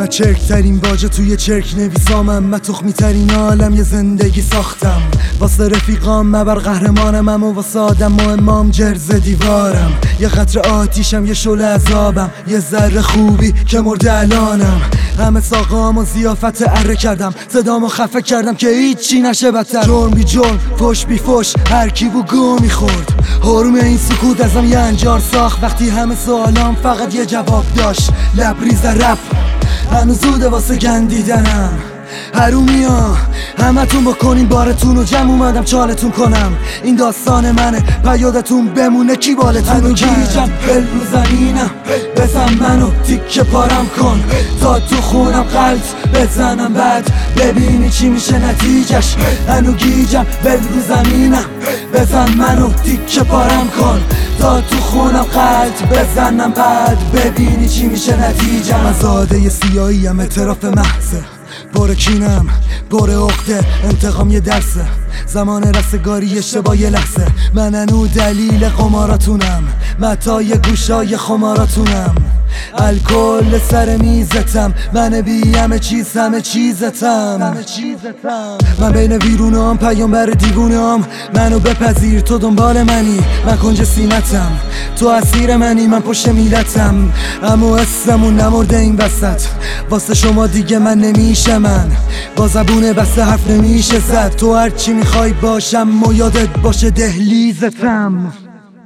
من چرکترین باجه توی چرک نویسامم، من تخمی ترین عالم یه زندگی ساختم. واسه رفیقام مبر قهرمانم، و واسه آدم و امام جرز دیوارم. یه قطره آتیشم، یه شعله عذابم، یه ذره خوبی که مرده الانم. همه ساقام و زیافت اره کردم، صدامو خفه کردم که هیچی نشه بدتر. جرم بی جرم، فش بی فش، هر کی بو گو میخورد. حروم این سکوت ازم یه انجار ساخت، وقتی همه سوالام فقط یه جواب داشت. لبریز رپ هنوز زوده واسه گندیدنم. حرومیا همتون بکنین بارتون و جمع اومدم چالتون کنم. این داستان منه، پیادتون بمونه کی بالتون گیجم. بل رو زمینم، بزن منو تیکه پارم کن تا تو خونم قلط بزنم، بعد ببینی چی میشه نتیجش. هنو گیجم، بل رو زمینم، بزن منو تیکه پارم کن تا تو خونم قلط بزنم، بعد ببینی چی میشه نتیجم. مزاده سیاهیم، اعتراف محضه، پر کینم، پر عقده، انتقام یه درسه. زمان رستگاری اشتباه یه لحظه. من هنو دلیل قماراتونم، متای گوشای خماراتونم. الکل سر میزتم، من بی همه چیزتم. من بین ویرونام، پیامبر دیوونام. منو بپذیر، تو دنبال منی، من کنج سینتم. تو اسیر منی، من پشت میلتم. اما اسممون نمرده این وسط، واسه شما دیگه من نمیشه. من با زبون بسته حرف نمیشه زد. تو هرچی میخوای باشم و یادت باشه دهلیزتم.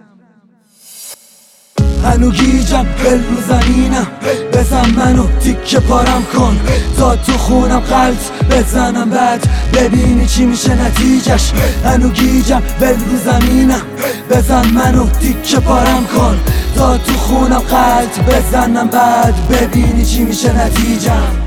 هنو گیجم، بل رو زمینم، بزن منو تیکه پارم کن تا تو خونم قلط بزنم، بعد ببینی چی میشه نتیجش. هنو گیجم، بل رو زمینم، بزن منو تیکه پارم کن تا تو خونم قلط بزنم، بعد ببینی چی میشه نتیجم.